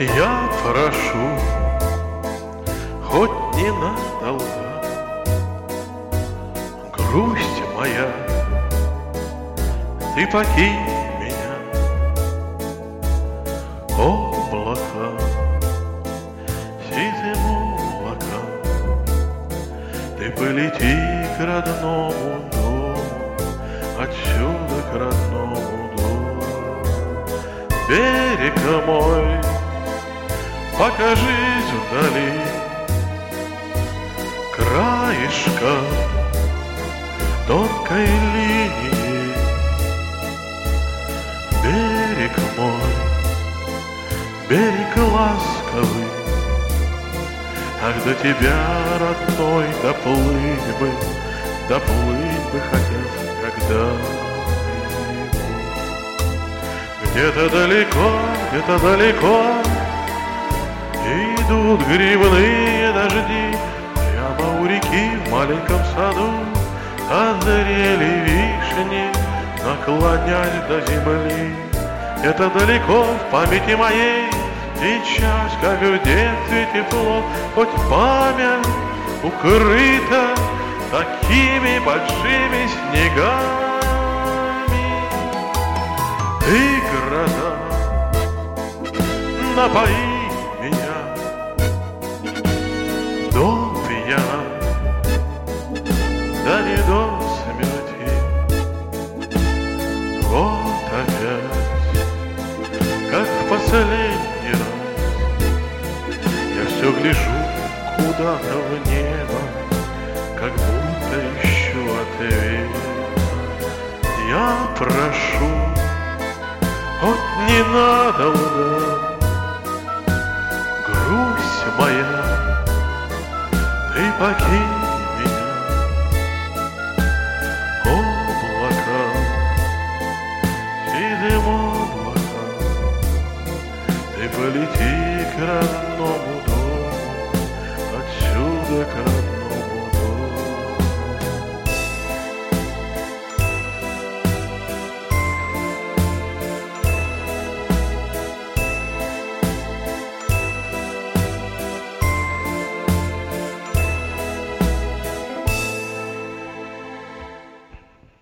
Я прошу, хоть ненадолго, грусть моя, ты покинь меня. Облака сизым облакам, ты полети к родному дому, отсюда к родному дому. Берег мой, покажись вдали, краешка тонкой линии. Берег мой, берег ласковый, ах, до тебя, родной, доплыть бы хотел когда-нибудь. Где-то далеко идут грибные дожди, прямо у реки в маленьком саду озрели вишни, наклонясь до земли. Это далеко в памяти моей сейчас, как в детстве тепло, хоть память укрыта такими большими снегами. Ты, гроза, напои меня до пьяна, да не до смерти. Вот опять, как в последний раз, я все гляжу куда-то в небо, как будто ищу ответ. Я прошу, хоть ненадолго, грусть моя, ты покинь меня. Облака, сизым облакам, ты полети к родному